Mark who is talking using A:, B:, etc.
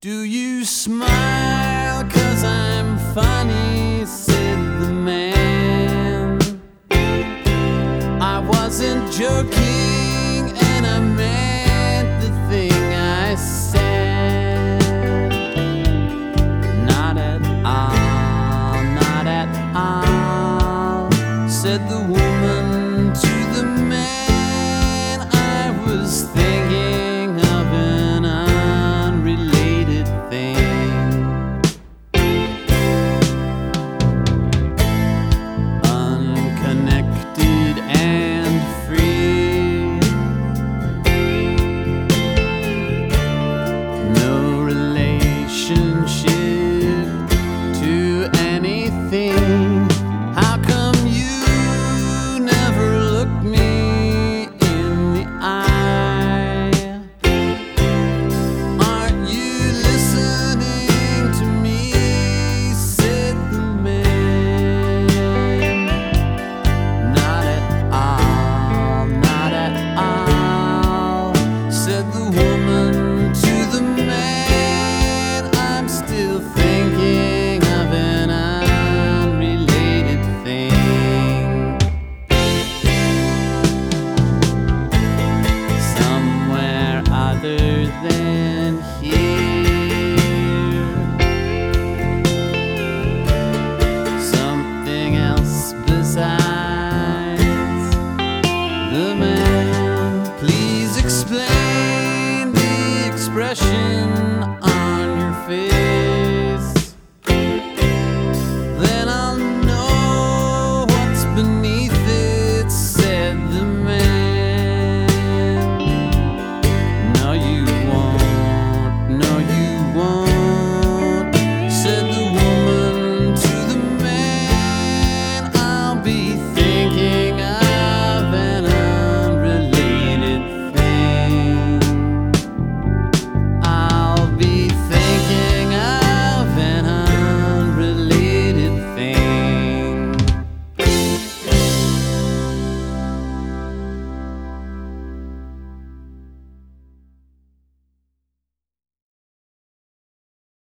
A: Do you smile 'cause I'm funny, said the man. I wasn't joking and I meant the thing I said. Not at all, not at all, said the woman to the man. I was thinking of an unrelated thing. Unconnected and free, no relationship to anything. How come you never look me in the eye? Aren't you listening to me, said the man. Not at all, not at all, said the woman to the man. I'm still thinking of an unrelated thing. Somewhere other than here, something else besides the man. Please explain the expression on your face, then I'll know what's beneath it, said the man. No, you won't, no, you won't.